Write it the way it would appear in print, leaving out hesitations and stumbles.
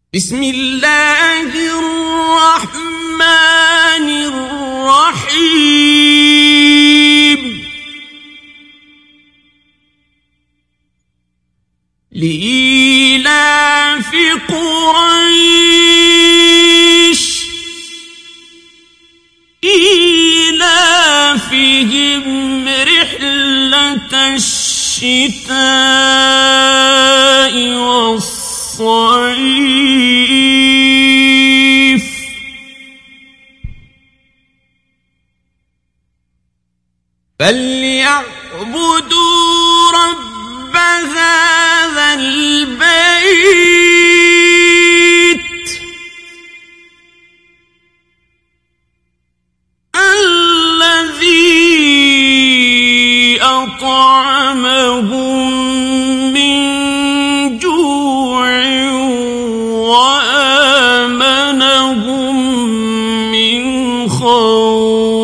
بسم الله الرحمن الرحيم لإيلاف قريش إيلافهم رحلة الشتاء والصيف فليعبدوا رب هذا البيت الذي أطعمهم من جوع وآمنهم من خوف.